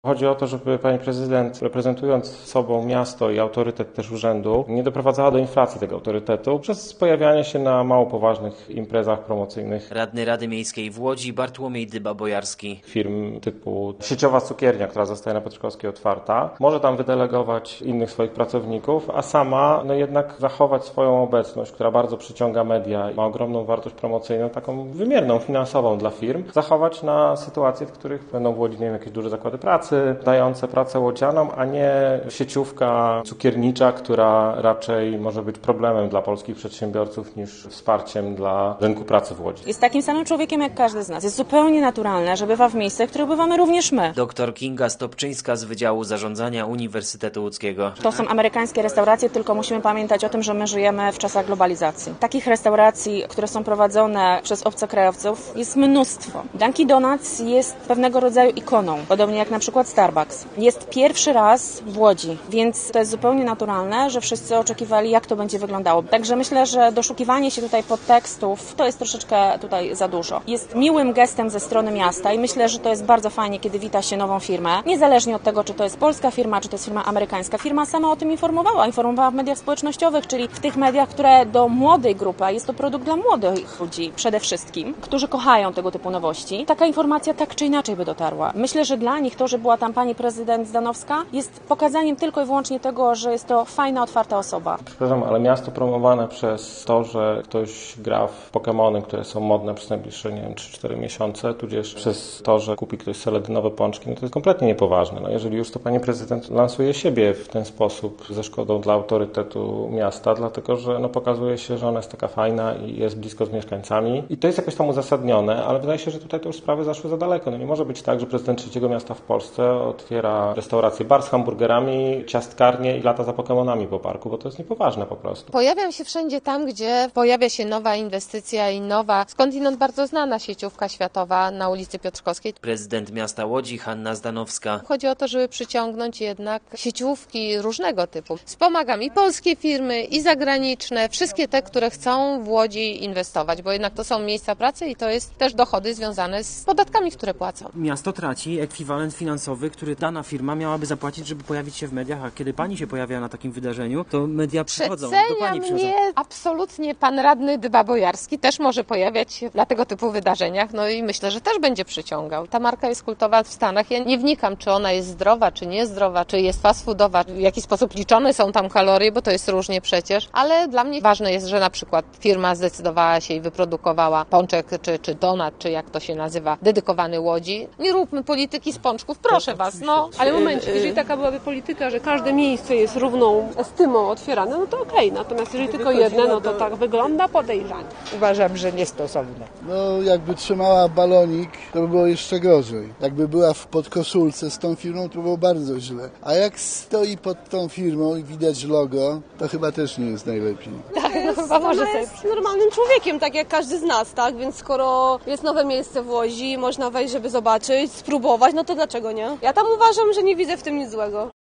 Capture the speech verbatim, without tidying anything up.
Chodzi o to, żeby pani prezydent, reprezentując sobą miasto i autorytet też urzędu, nie doprowadzała do inflacji tego autorytetu przez pojawianie się na mało poważnych imprezach promocyjnych. Radny Rady Miejskiej w Łodzi Bartłomiej Dyba-Bojarski. Firm typu sieciowa cukiernia, która zostaje na Piotrkowskiej otwarta, może tam wydelegować innych swoich pracowników, a sama no jednak zachować swoją obecność, która bardzo przyciąga media i ma ogromną wartość promocyjną, taką wymierną, finansową dla firm, zachować na sytuacje, w których będą w Łodzi, nie wiem, jakieś duże zakłady pracy, dające pracę łodzianom, a nie sieciówka cukiernicza, która raczej może być problemem dla polskich przedsiębiorców niż wsparciem dla rynku pracy w Łodzi. Jest takim samym człowiekiem jak każdy z nas. Jest zupełnie naturalne, że bywa w miejscach, w których bywamy również my. Doktor Kinga Stopczyńska z Wydziału Zarządzania Uniwersytetu Łódzkiego. To są amerykańskie restauracje, tylko musimy pamiętać o tym, że my żyjemy w czasach globalizacji. Takich restauracji, które są prowadzone przez obcokrajowców, jest mnóstwo. Dunkin' Donuts jest pewnego rodzaju ikoną, podobnie jak na przykład Starbucks. Jest pierwszy raz w Łodzi, więc to jest zupełnie naturalne, że wszyscy oczekiwali, jak to będzie wyglądało. Także myślę, że doszukiwanie się tutaj podtekstów to jest troszeczkę tutaj za dużo. Jest miłym gestem ze strony miasta i myślę, że to jest bardzo fajnie, kiedy wita się nową firmę. Niezależnie od tego, czy to jest polska firma, czy to jest firma amerykańska. Firma sama o tym informowała. Informowała w mediach społecznościowych, czyli w tych mediach, które do młodej grupy, a jest to produkt dla młodych ludzi przede wszystkim, którzy kochają tego typu nowości. Taka informacja tak czy inaczej by dotarła. Myślę, że dla nich to, że była tam pani prezydent Zdanowska, jest pokazaniem tylko i wyłącznie tego, że jest to fajna, otwarta osoba. Przepraszam, ale miasto promowane przez to, że ktoś gra w Pokémony, które są modne przez najbliższe, nie wiem, trzy cztery miesiące, tudzież przez to, że kupi ktoś seledynowe pączki, no to jest kompletnie niepoważne. No jeżeli już to pani prezydent lansuje siebie w ten sposób ze szkodą dla autorytetu miasta, dlatego że no, pokazuje się, że ona jest taka fajna i jest blisko z mieszkańcami i to jest jakoś tam uzasadnione, ale wydaje się, że tutaj to już sprawy zaszły za daleko. No nie może być tak, że prezydent trzeciego miasta w Polsce otwiera restaurację, bar z hamburgerami, ciastkarnię i lata za Pokemonami po parku, bo to jest niepoważne po prostu. Pojawiam się wszędzie tam, gdzie pojawia się nowa inwestycja i nowa, skądinąd bardzo znana sieciówka światowa na ulicy Piotrkowskiej. Prezydent miasta Łodzi Hanna Zdanowska. Chodzi o to, żeby przyciągnąć jednak sieciówki różnego typu. Wspomagam i polskie firmy, i zagraniczne, wszystkie te, które chcą w Łodzi inwestować, bo jednak to są miejsca pracy i to jest też dochody związane z podatkami, które płacą. Miasto traci ekwiwalent finansowy, który dana firma miałaby zapłacić, żeby pojawić się w mediach, a kiedy pani się pojawia na takim wydarzeniu, to media przychodzą, do pani przychodzą. Mnie absolutnie pan radny Dyba-Bojarski też może pojawiać się na tego typu wydarzeniach, no i myślę, że też będzie przyciągał. Ta marka jest kultowa w Stanach. Ja nie wnikam, czy ona jest zdrowa, czy niezdrowa, czy jest fast foodowa, w jaki sposób liczone są tam kalorie, bo to jest różnie przecież, ale dla mnie ważne jest, że na przykład firma zdecydowała się i wyprodukowała pączek, czy, czy donat, czy jak to się nazywa, dedykowany Łodzi. Nie róbmy polityki z pączków, proszę was, no. Ale momencik, jeżeli taka byłaby polityka, że każde miejsce jest równą estymą otwierane, no to okej. Okay. Natomiast jeżeli tylko jedne, no to tak wygląda podejrzanie. Uważam, że niestosowne. No jakby trzymała balonik, to by było jeszcze gorzej. Jakby była w podkoszulce z tą firmą, to było bardzo źle. A jak stoi pod tą firmą i widać logo, to chyba też nie jest najlepiej. Tak, no chyba może Ona jest normalnym człowiekiem, tak jak każdy z nas, tak? Więc skoro jest nowe miejsce w Łodzi, można wejść, żeby zobaczyć, spróbować, no to dlaczego nie? Ja tam uważam, że nie widzę w tym nic złego.